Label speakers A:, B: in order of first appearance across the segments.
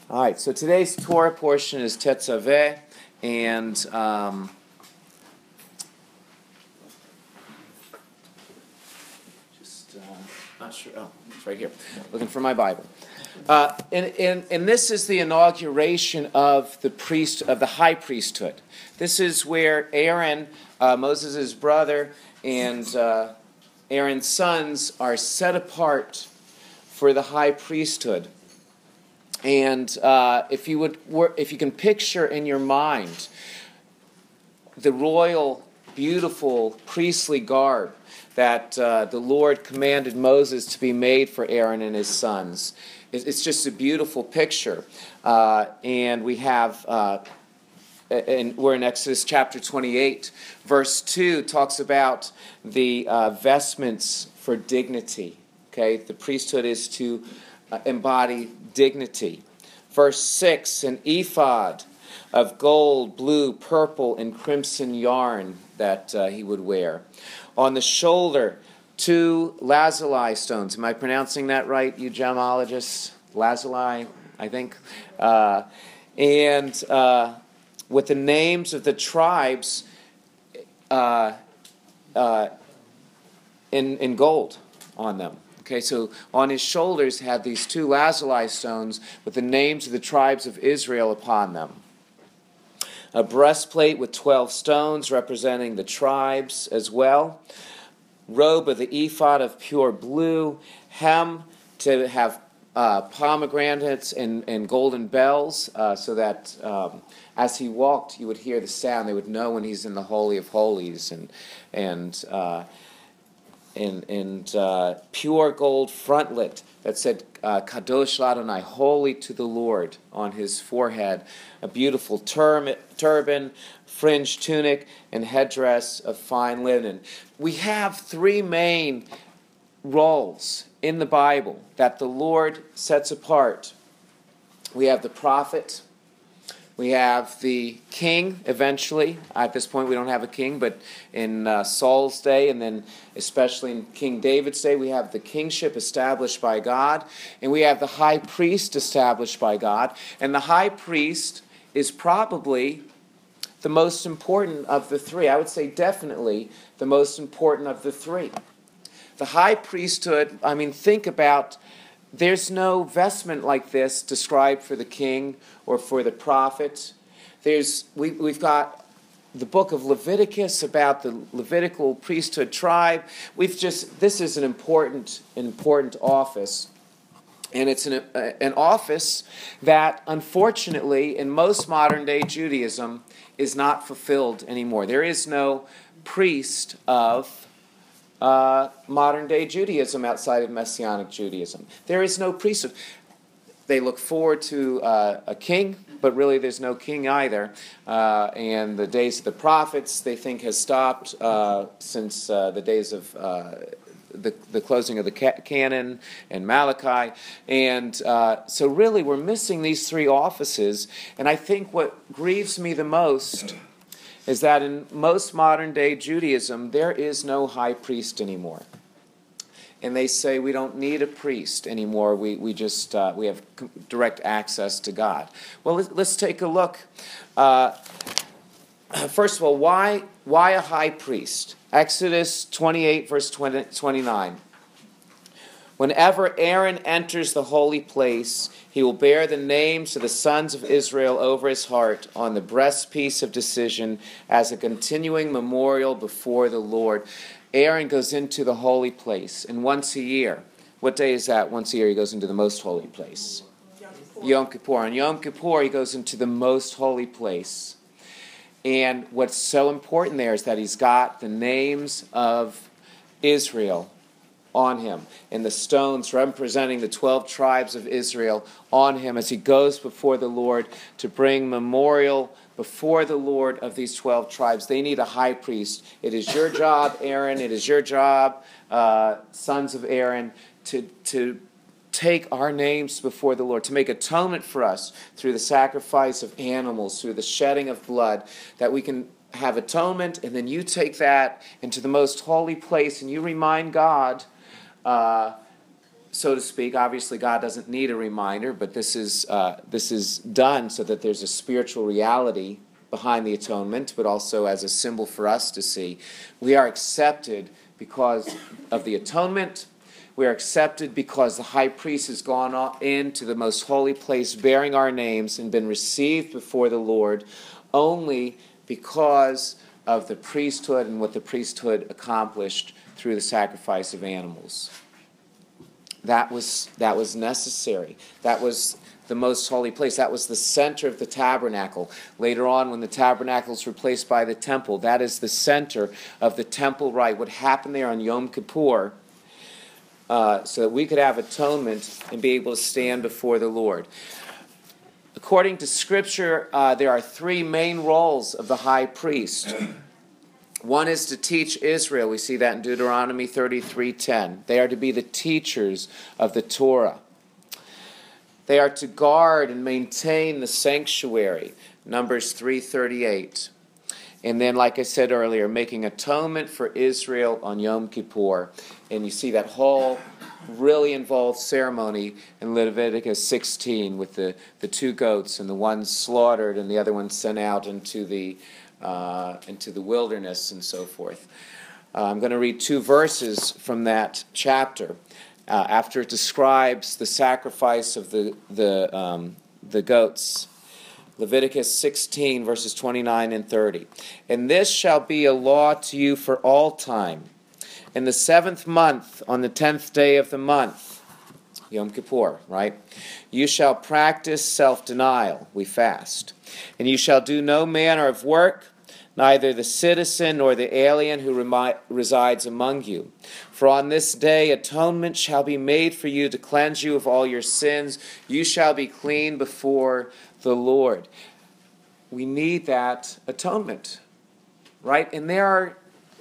A: All right, so today's Torah portion is Tetzaveh, and not sure. Oh, it's right here. Looking for my Bible. And this is the inauguration of the high priesthood. This is where Aaron, Moses' brother, and Aaron's sons are set apart for the high priesthood. And if you can picture in your mind the royal, beautiful, priestly garb that the Lord commanded Moses to be made for Aaron and his sons, it's just a beautiful picture. And we have, we're in Exodus chapter 28, verse 2 talks about the vestments for dignity. Okay, the priesthood is to embody dignity. Verse 6, an ephod of gold, blue, purple, and crimson yarn that he would wear. On the shoulder, 2 lazuli stones. Am I pronouncing that right, you gemologists? Lazuli, I think. And with the names of the tribes in gold on them. Okay, so on his shoulders had these 2 lazuli stones with the names of the tribes of Israel upon them. A breastplate with 12 stones representing the tribes as well. Robe of the ephod of pure blue. Hem to have pomegranates and golden bells so that as he walked you would hear the sound. They would know when he's in the Holy of Holies and pure gold frontlet that said Kadosh Ladonai, holy to the Lord, on his forehead. A beautiful turban, fringed tunic, and headdress of fine linen. We have 3 main roles in the Bible that the Lord sets apart. We have the prophet. We have the king, eventually. At this point, we don't have a king, but in Saul's day, and then especially in King David's day, we have the kingship established by God, and we have the high priest established by God. And the high priest is probably the most important of the 3. I would say definitely the most important of the 3. The high priesthood, think about, there's no vestment like this described for the king or for the prophet. We've got the book of Leviticus about the Levitical priesthood tribe. This is an important office. And it's an office that, unfortunately, in most modern-day Judaism, is not fulfilled anymore. There is no priest of modern-day Judaism outside of Messianic Judaism. There is no priesthood. They look forward to a king, but really there's no king either. And the days of the prophets, they think, has stopped since the days of the closing of the canon and Malachi. And so really we're missing these 3 offices. And I think what grieves me the most is that in most modern-day Judaism, there is no high priest anymore. And they say we don't need a priest anymore. We have direct access to God. Well, let's take a look. First of all, why a high priest? Exodus 28, verse 29. Whenever Aaron enters the holy place, he will bear the names of the sons of Israel over his heart on the breastpiece of decision as a continuing memorial before the Lord. Aaron goes into the holy place, and once a year, what day is that? Once a year he goes into the most holy place. Yom Kippur. On Yom Kippur he goes into the most holy place. And what's so important there is that he's got the names of Israel on him, and the stones representing the 12 tribes of Israel on him as he goes before the Lord to bring memorial before the Lord of these 12 tribes. They need a high priest. It is your job, Aaron, it is your job, sons of Aaron, to take our names before the Lord, to make atonement for us through the sacrifice of animals, through the shedding of blood, that we can have atonement, and then you take that into the most holy place and you remind God so to speak. Obviously, God doesn't need a reminder, but this is done so that there's a spiritual reality behind the atonement, but also as a symbol for us to see. We are accepted because of the atonement. We are accepted because the high priest has gone into the most holy place bearing our names and been received before the Lord only because of the priesthood and what the priesthood accomplished through the sacrifice of animals. That was necessary. That was the most holy place. That was the center of the tabernacle. Later on, when the tabernacle is replaced by the temple, that is the center of the temple rite. What happened there on Yom Kippur, so that we could have atonement and be able to stand before the Lord. According to Scripture, there are three main roles of the high priest. One is to teach Israel. We see that in Deuteronomy 33:10. They are to be the teachers of the Torah. They are to guard and maintain the sanctuary. Numbers 3:38. And then, like I said earlier, making atonement for Israel on Yom Kippur. And you see that whole really involved ceremony in Leviticus 16 with the two goats, and the one slaughtered and the other one sent out into the wilderness and so forth. I'm going to read two verses from that chapter after it describes the sacrifice of the goats. Leviticus 16, verses 29 and 30. And this shall be a law to you for all time. In the 7th month, on the 10th day of the month, Yom Kippur, right? You shall practice self-denial, we fast. And you shall do no manner of work, neither the citizen nor the alien who resides among you. For on this day atonement shall be made for you to cleanse you of all your sins. You shall be clean before the Lord. We need that atonement, right? And there's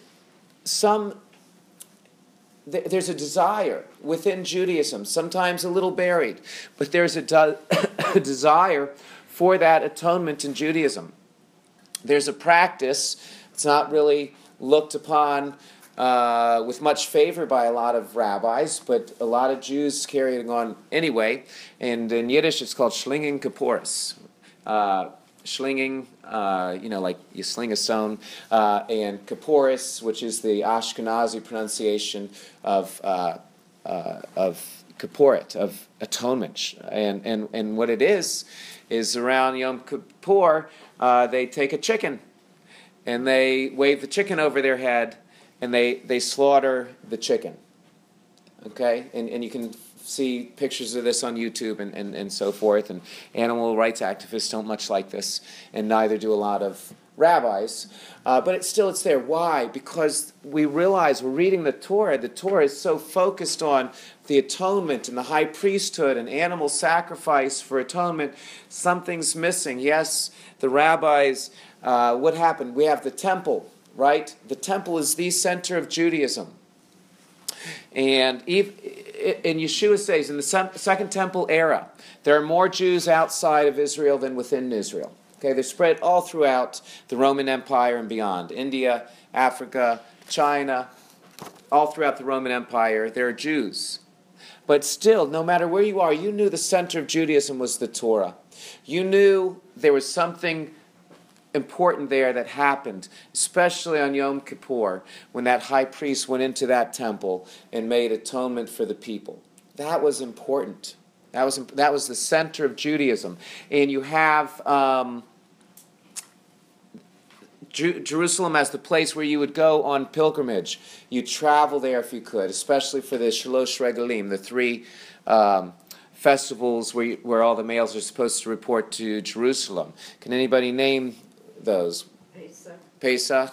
A: a desire within Judaism, sometimes a little buried, but there's a desire for that atonement in Judaism. There's a practice. It's not really looked upon with much favor by a lot of rabbis, but a lot of Jews carry it on anyway. And in Yiddish, it's called Shlinging Kippuris. Shlinging, like you sling a stone, and Kippuris, which is the Ashkenazi pronunciation of Kippurit, of atonement. And what it is around Yom Kippur, they take a chicken, and they wave the chicken over their head, and they slaughter the chicken. Okay? And you can see pictures of this on YouTube and so forth, and animal rights activists don't much like this, and neither do a lot of rabbis. But it's there. Why? Because we realize we're reading the Torah. The Torah is so focused on the atonement and the high priesthood and animal sacrifice for atonement. Something's missing. Yes, the rabbis, what happened? We have the temple, right? The temple is the center of Judaism. And in Yeshua says, in the Second Temple era, there are more Jews outside of Israel than within Israel. Okay, they're spread all throughout the Roman Empire and beyond. India, Africa, China, all throughout the Roman Empire, there are Jews. But still, no matter where you are, you knew the center of Judaism was the Torah. You knew there was something important there that happened, especially on Yom Kippur, when that high priest went into that temple and made atonement for the people. That was important. That was the center of Judaism. And you have Jerusalem as the place where you would go on pilgrimage. You travel there if you could, especially for the Shalosh Regalim, the three festivals where all the males are supposed to report to Jerusalem. Can anybody name those? Pesach,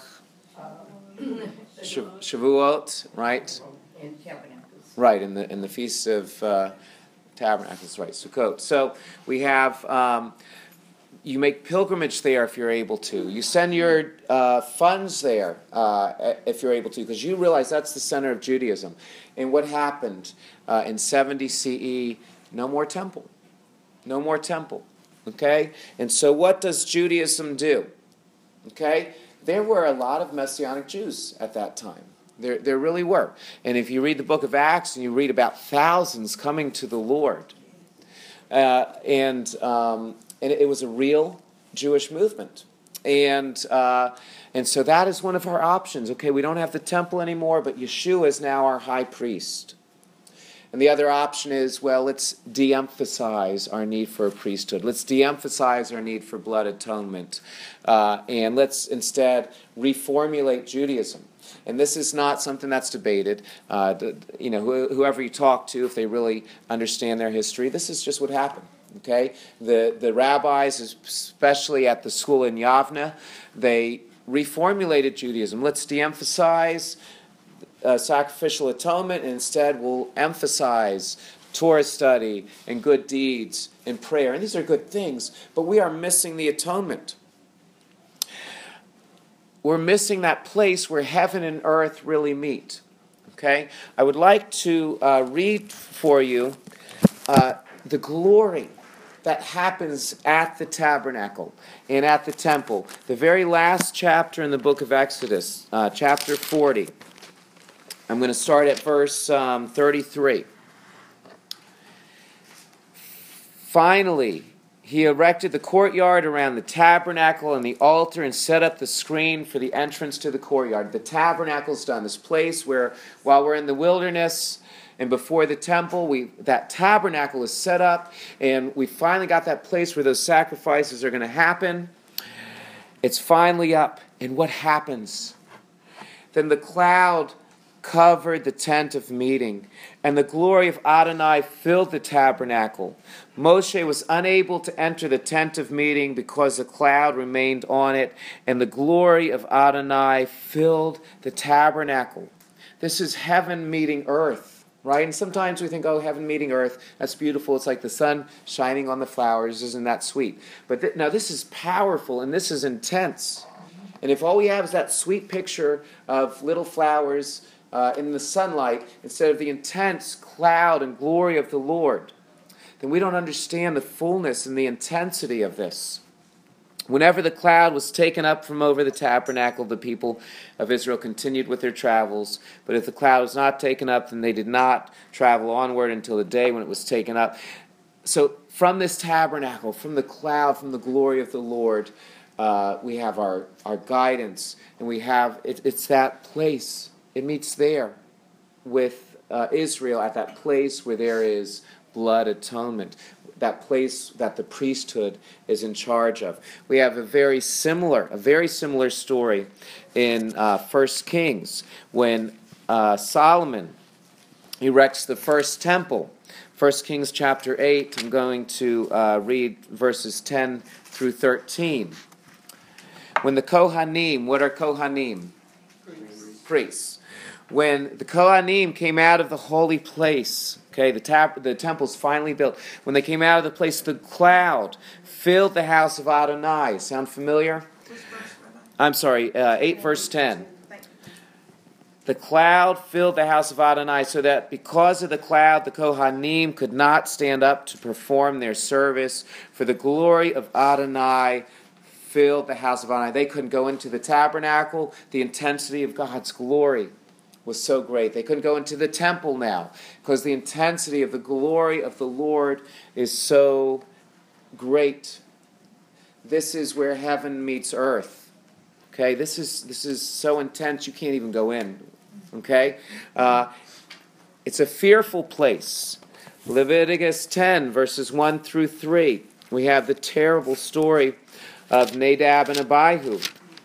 A: Shavuot, right?
B: And Tabernacles.
A: Right, in the Feast of Tabernacles, right, Sukkot. So we have, you make pilgrimage there if you're able to. You send your funds there if you're able to, because you realize that's the center of Judaism. And what happened in 70 CE? No more temple. No more temple. Okay? And so what does Judaism do? Okay? There were a lot of Messianic Jews at that time. There really were. And if you read the book of Acts and you read about thousands coming to the Lord, and it was a real Jewish movement. And so that is one of our options. Okay, we don't have the temple anymore, but Yeshua is now our high priest. And the other option is, well, let's de-emphasize our need for a priesthood. Let's de-emphasize our need for blood atonement. And let's instead reformulate Judaism. And this is not something that's debated. Whoever you talk to, if they really understand their history, this is just what happened. Okay, the rabbis, especially at the school in Yavne, they reformulated Judaism. Let's de-emphasize sacrificial atonement, and instead we'll emphasize Torah study and good deeds and prayer. And these are good things, but we are missing the atonement. We're missing that place where heaven and earth really meet. Okay, I would like to read for you the glory that happens at the tabernacle and at the temple. The very last chapter in the book of Exodus, chapter 40. I'm going to start at verse 33. Finally, he erected the courtyard around the tabernacle and the altar and set up the screen for the entrance to the courtyard. The tabernacle's done. This place where, while we're in the wilderness and before the temple, that tabernacle is set up, and we finally got that place where those sacrifices are going to happen. It's finally up. And what happens? Then the cloud covered the tent of meeting, and the glory of Adonai filled the tabernacle. Moshe was unable to enter the tent of meeting because the cloud remained on it, and the glory of Adonai filled the tabernacle. This is heaven meeting earth, right? And sometimes we think, oh, heaven meeting earth, that's beautiful. It's like the sun shining on the flowers. Isn't that sweet? But now this is powerful, and this is intense. And if all we have is that sweet picture of little flowers in the sunlight, instead of the intense cloud and glory of the Lord, then we don't understand the fullness and the intensity of this. Whenever the cloud was taken up from over the tabernacle, the people of Israel continued with their travels. But if the cloud was not taken up, then they did not travel onward until the day when it was taken up. So from this tabernacle, from the cloud, from the glory of the Lord, we have our guidance, and we have, it's that place. It meets there with Israel at that place where there is blood atonement, that place that the priesthood is in charge of. We have a very similar story in 1 Kings when Solomon erects the first temple. 1 Kings chapter 8, I'm going to read verses 10 through 13. When the Kohanim, what are Kohanim? Priests. When the Kohanim came out of the holy place, okay, the temple's finally built. When they came out of the place, the cloud filled the house of Adonai. Sound familiar? I'm sorry, 8 verse 10. The cloud filled the house of Adonai, so that because of the cloud, the Kohanim could not stand up to perform their service, for the glory of Adonai filled the house of Adonai. They couldn't go into the tabernacle. The intensity of God's glory was so great. They couldn't go into the temple now because the intensity of the glory of the Lord is so great. This is where heaven meets earth. Okay, this is so intense you can't even go in. Okay, it's a fearful place. Leviticus 10 verses 1 through 3. We have the terrible story of Nadab and Abihu.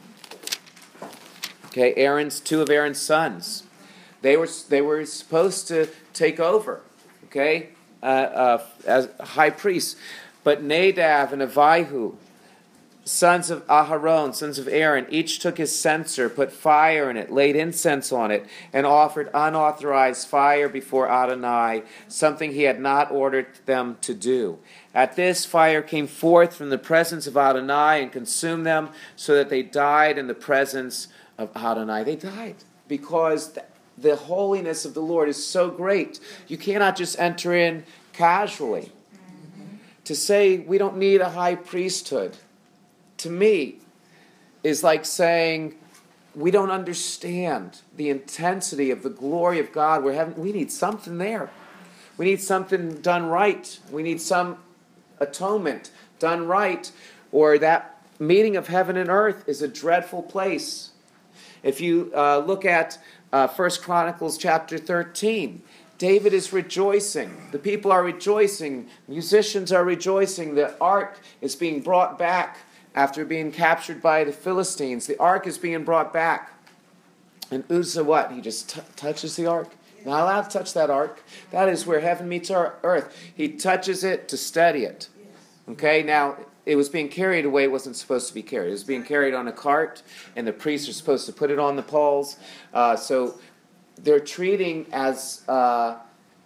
A: Okay, two of Aaron's sons. They were supposed to take over, okay, as high priests. But Nadab and Abihu, sons of Aharon, sons of Aaron, each took his censer, put fire in it, laid incense on it, and offered unauthorized fire before Adonai, something he had not ordered them to do. At this, fire came forth from the presence of Adonai and consumed them, so that they died in the presence of Adonai. They died because the holiness of the Lord is so great. You cannot just enter in casually. To say we don't need a high priesthood, to me, is like saying we don't understand the intensity of the glory of God. We need something there. We need something done right. We need some atonement done right, or that meeting of heaven and earth is a dreadful place. If you look at 1 Chronicles chapter 13, David is rejoicing. The people are rejoicing. Musicians are rejoicing. The ark is being brought back after being captured by the Philistines. The ark is being brought back. And Uzzah, what? He just touches the ark. Not allowed to touch that ark. That is where heaven meets our earth. He touches it to steady it. Okay, now it was being carried away. It wasn't supposed to be carried. It was being carried on a cart, and the priests are supposed to put it on the poles. So they're treating the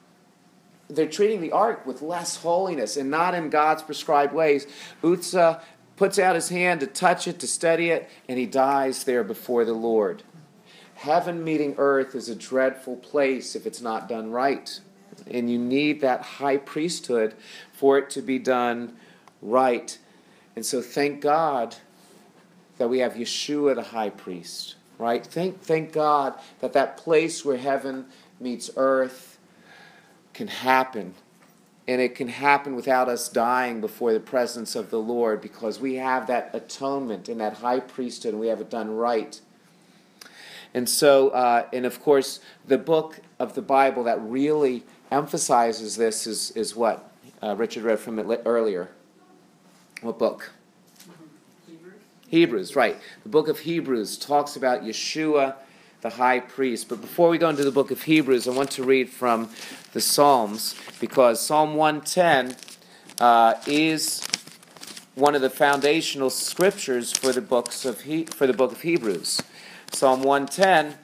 A: ark with less holiness and not in God's prescribed ways. Uzzah puts out his hand to touch it, to steady it, and he dies there before the Lord. Heaven meeting earth is a dreadful place if it's not done right. And you need that high priesthood for it to be done right. And so thank God that we have Yeshua the high priest. Right? Thank God that place where heaven meets earth can happen. And it can happen without us dying before the presence of the Lord, because we have that atonement and that high priesthood, and we have it done right. And so, and of course, the book of the Bible that really emphasizes this is what? Richard read from it earlier. What book? Hebrews, right. The book of Hebrews talks about Yeshua, the high priest. But before we go into the book of Hebrews, I want to read from the Psalms, because Psalm 110 is one of the foundational scriptures for the book of Hebrews. Psalm 110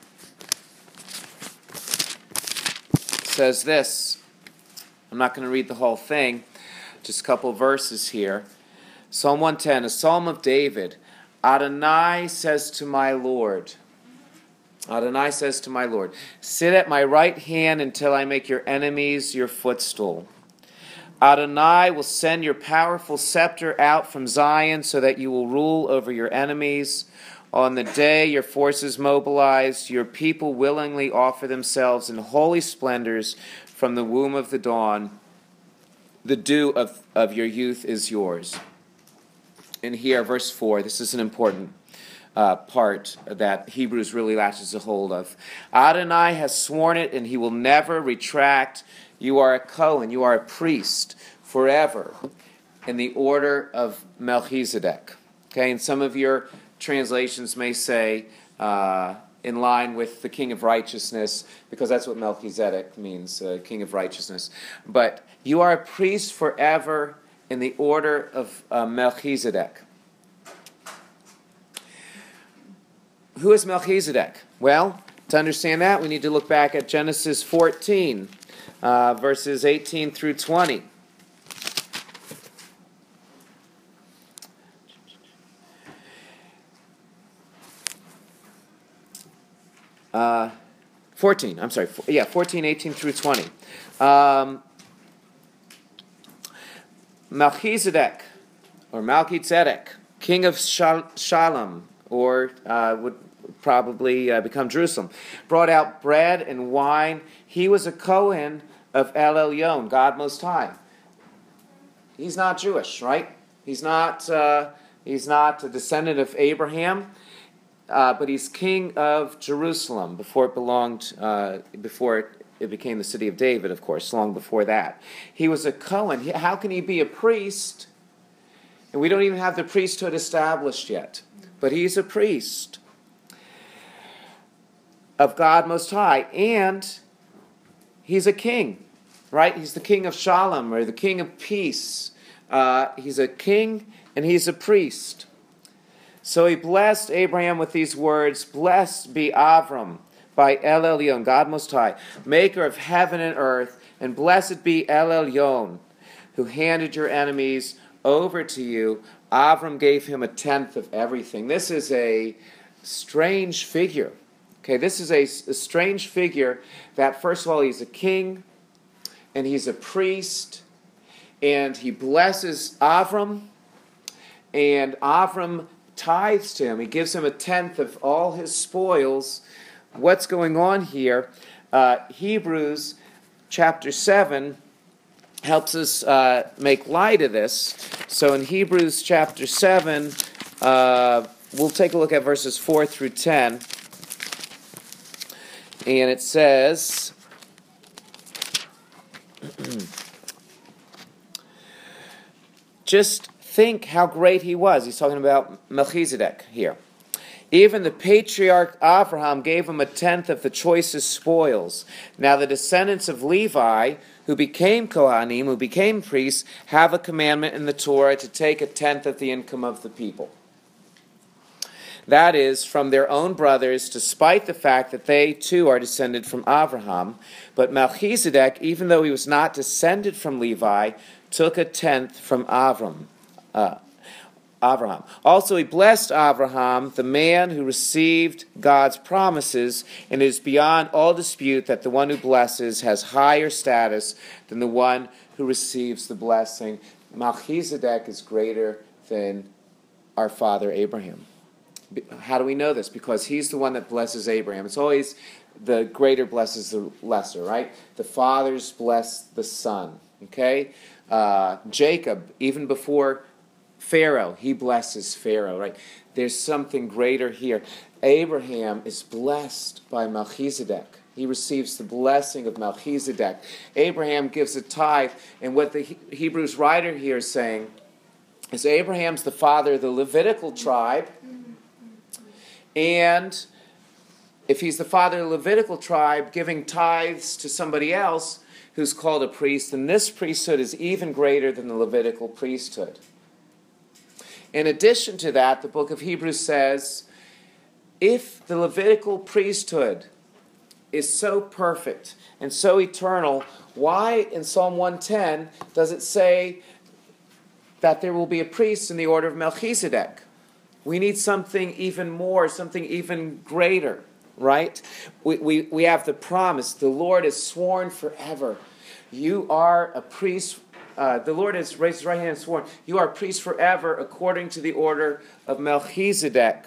A: says this. I'm not going to read the whole thing, just a couple verses here. Psalm 110, a psalm of David. Adonai says to my Lord, Adonai says to my Lord, sit at my right hand until I make your enemies your footstool. Adonai will send your powerful scepter out from Zion so that you will rule over your enemies. On the day your forces mobilized, your people willingly offer themselves in holy splendors from the womb of the dawn. The dew of your youth is yours. And here, verse 4, this is an important part that Hebrews really latches a hold of. Adonai has sworn it, and he will never retract. You are a Cohen, you are a priest forever in the order of Melchizedek. Okay, and some of your translations may say in line with the King of Righteousness, because that's what Melchizedek means, King of Righteousness. But you are a priest forever in the order of Melchizedek. Who is Melchizedek? Well, to understand that, we need to look back at Genesis 14, verses 18 through 20. Uh, 14, 18 through 20. Melchizedek, or Melchizedek, king of Shalem, or would probably become Jerusalem, brought out bread and wine. He was a Cohen of El Elyon, God Most High. He's not Jewish, right? He's not a descendant of Abraham, but he's king of Jerusalem before it became the city of David, of course, long before that. He was a Cohen. How can he be a priest? And we don't even have the priesthood established yet. But he's a priest of God Most High. And he's a king, right? He's the king of Shalom, or the king of peace. He's a king and he's a priest. So he blessed Abraham with these words, blessed be Avram by El Elyon, God Most High, maker of heaven and earth, and blessed be El Elyon, who handed your enemies over to you. Avram gave him a tenth of everything. This is a strange figure. Okay, this is a strange figure that, first of all, he's a king, and he's a priest, and he blesses Avram, and Avram tithes to him. He gives him a tenth of all his spoils. What's going on here? Hebrews chapter 7 helps us make light of this. So in Hebrews chapter 7, we'll take a look at verses 4 through 10. And it says, just think how great he was. He's talking about Melchizedek here. Even the patriarch Abraham gave him a tenth of the choicest spoils. Now the descendants of Levi, who became Kohanim, who became priests, have a commandment in the Torah to take a tenth of the income of the people. That is, from their own brothers, despite the fact that they too are descended from Abraham. But Melchizedek, even though he was not descended from Levi, took a tenth from Abraham. Also, he blessed Abraham, the man who received God's promises, and it is beyond all dispute that the one who blesses has higher status than the one who receives the blessing. Melchizedek is greater than our father Abraham. How do we know this? Because he's the one that blesses Abraham. It's always the greater blesses the lesser, right? The fathers bless the son, okay? Jacob, even before Pharaoh, he blesses Pharaoh, right? There's something greater here. Abraham is blessed by Melchizedek. He receives the blessing of Melchizedek. Abraham gives a tithe, and what the Hebrews writer here is saying is Abraham's the father of the Levitical tribe, and if he's the father of the Levitical tribe, giving tithes to somebody else who's called a priest, then this priesthood is even greater than the Levitical priesthood. In addition to that, the book of Hebrews says, if the Levitical priesthood is so perfect and so eternal, why in Psalm 110 does it say that there will be a priest in the order of Melchizedek? We need something even more, something even greater, right? We have the promise. The Lord has sworn forever. You are a priest. The Lord has raised his right hand and sworn, you are a priest forever according to the order of Melchizedek.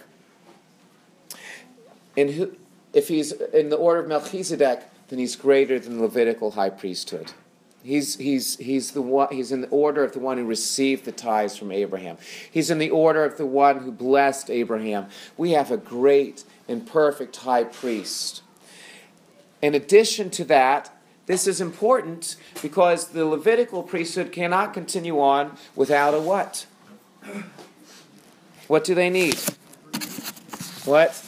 A: And if he's in the order of Melchizedek, then he's greater than the Levitical high priesthood. He's the one. He's in the order of the one who received the tithes from Abraham. He's in the order of the one who blessed Abraham. We have a great and perfect high priest. In addition to that, this is important because the Levitical priesthood cannot continue on without a what? What do they need? What?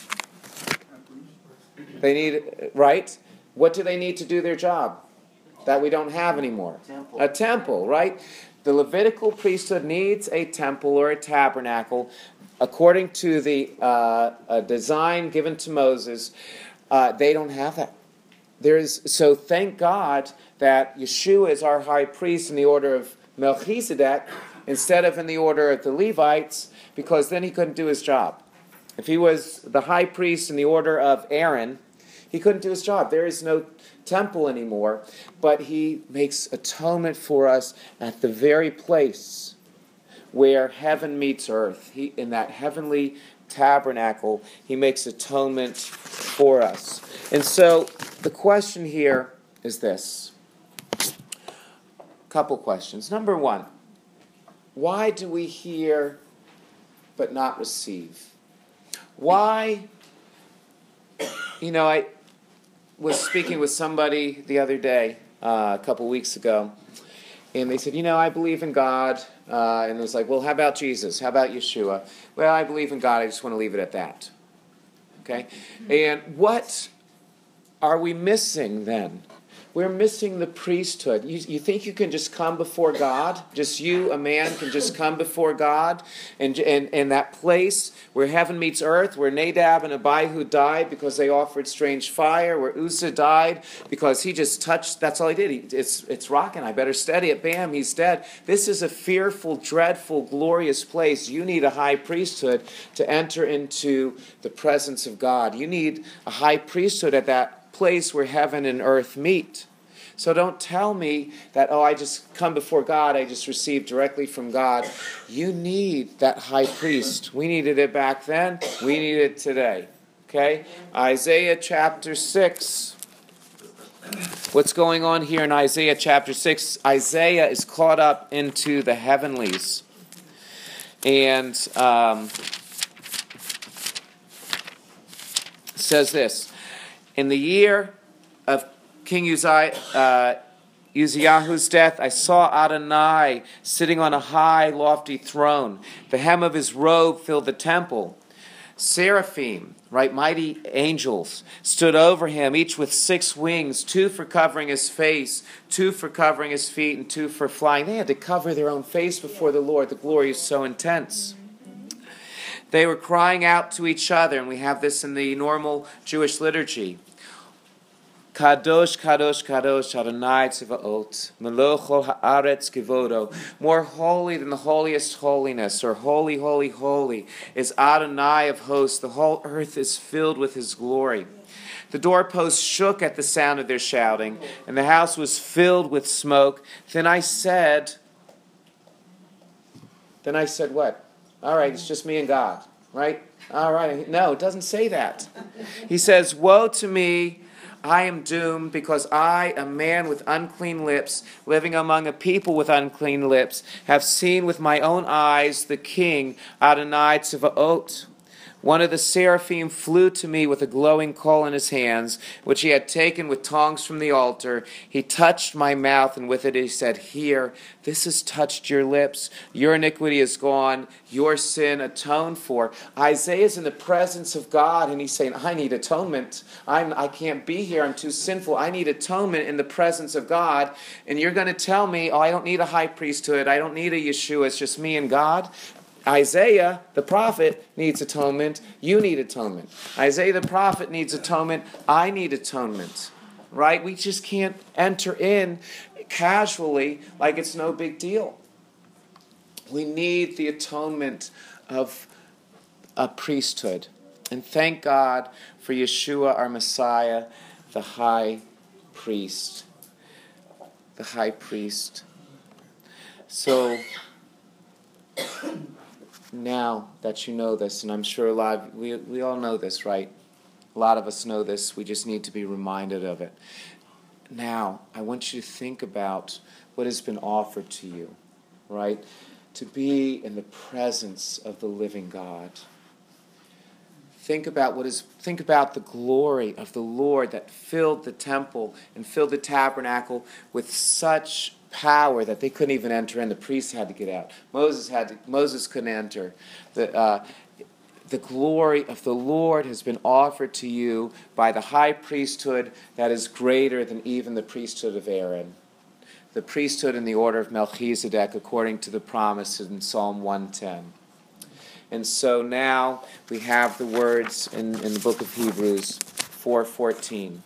A: They need, right? What do they need to do their job that we don't have anymore? A temple, right? The Levitical priesthood needs a temple or a tabernacle according to the design given to Moses. They don't have that. So thank God that Yeshua is our high priest in the order of Melchizedek instead of in the order of the Levites, because then he couldn't do his job. If he was the high priest in the order of Aaron, he couldn't do his job. There is no temple anymore, but he makes atonement for us at the very place where heaven meets earth. In that heavenly tabernacle, he makes atonement for us. And so the question here is this. A couple questions. Number one, why do we hear but not receive? Why? I was speaking with somebody the other day, a couple weeks ago, and they said, I believe in God. And it was like, well, how about Jesus? How about Yeshua? Well, I believe in God. I just want to leave it at that. Okay? And what are we missing then? We're missing the priesthood. You think you can just come before God? Just you, a man, can just come before God? And that place where heaven meets earth, where Nadab and Abihu died because they offered strange fire, where Uzzah died because he just touched, that's all he did. It's rocking, I better steady it, bam, he's dead. This is a fearful, dreadful, glorious place. You need a high priesthood to enter into the presence of God. You need a high priesthood at that place where heaven and earth meet. So don't tell me that, oh, I just come before God, I just receive directly from God. You need that high priest. We needed it back then. We need it today. Okay? Isaiah chapter 6. What's going on here in Isaiah chapter 6? Isaiah is caught up into the heavenlies. And says this, in the year of King Uzziah's death, I saw Adonai sitting on a high, lofty throne. The hem of his robe filled the temple. Seraphim, right, mighty angels, stood over him, each with 6 wings, 2 for covering his face, 2 for covering his feet, and 2 for flying. They had to cover their own face before the Lord. The glory is so intense. They were crying out to each other, and we have this in the normal Jewish liturgy. Kadosh, Kadosh, Kadosh, Adonai Tzivaot, Melech kol haaretz kivodo. More holy than the holiest holiness, or holy, holy, holy, is Adonai of hosts. The whole earth is filled with his glory. The doorposts shook at the sound of their shouting, and the house was filled with smoke. Then I said what? All right, it's just me and God, right? All right. No, it doesn't say that. He says, woe to me, I am doomed, because I, a man with unclean lips, living among a people with unclean lips, have seen with my own eyes the King, Adonai Tzivaot. One of the seraphim flew to me with a glowing coal in his hands, which he had taken with tongs from the altar. He touched my mouth, and with it he said, here, this has touched your lips. Your iniquity is gone. Your sin atoned for. Isaiah is in the presence of God, and he's saying, I need atonement. I can't be here. I'm too sinful. I need atonement in the presence of God. And you're going to tell me, oh, I don't need a high priesthood. I don't need a Yeshua. It's just me and God. Isaiah, the prophet, needs atonement. You need atonement. Isaiah, the prophet, needs atonement. I need atonement. Right? We just can't enter in casually like it's no big deal. We need the atonement of a priesthood. And thank God for Yeshua, our Messiah, the high priest. The high priest. So, now that you know this, and I'm sure we all know this, right? A lot of us know this. We just need to be reminded of it. Now, I want you to think about what has been offered to you, right? To be in the presence of the living God. Think about the glory of the Lord that filled the temple and filled the tabernacle with such power that they couldn't even enter in. The priests had to get out. Moses couldn't enter. The glory of the Lord has been offered to you by the high priesthood that is greater than even the priesthood of Aaron. The priesthood in the order of Melchizedek, according to the promise in Psalm 110. And so now we have the words in the book of Hebrews 4:14.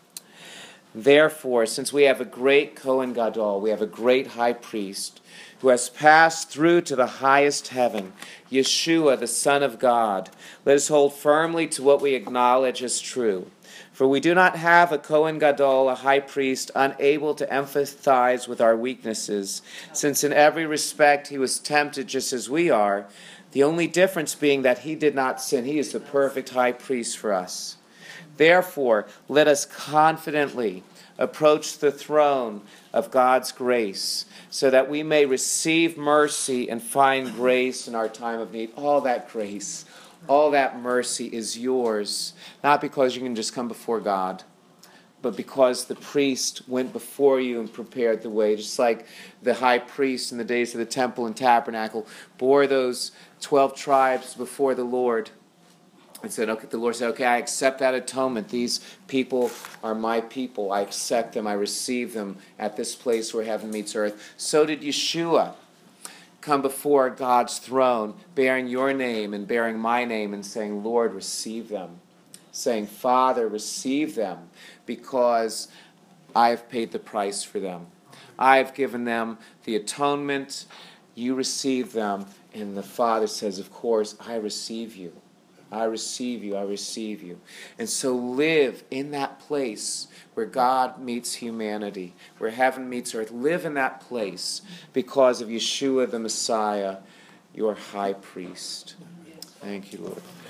A: Therefore, since we have a great Kohen Gadol, we have a great high priest who has passed through to the highest heaven, Yeshua, the Son of God, let us hold firmly to what we acknowledge as true. For we do not have a Kohen Gadol, a high priest, unable to empathize with our weaknesses, since in every respect he was tempted just as we are, the only difference being that he did not sin. He is the perfect high priest for us. Therefore, let us confidently approach the throne of God's grace so that we may receive mercy and find grace in our time of need. All that grace, all that mercy is yours, not because you can just come before God, but because the priest went before you and prepared the way, just like the high priest in the days of the temple and tabernacle bore those 12 tribes before the Lord. And said, okay, the Lord said, okay, I accept that atonement. These people are my people. I accept them. I receive them at this place where heaven meets earth. So did Yeshua come before God's throne, bearing your name and bearing my name and saying, Lord, receive them. Saying, Father, receive them because I have paid the price for them. I have given them the atonement. You receive them. And the Father says, of course, I receive you. I receive you, I receive you. And so live in that place where God meets humanity, where heaven meets earth. Live in that place because of Yeshua the Messiah, your high priest. Thank you, Lord.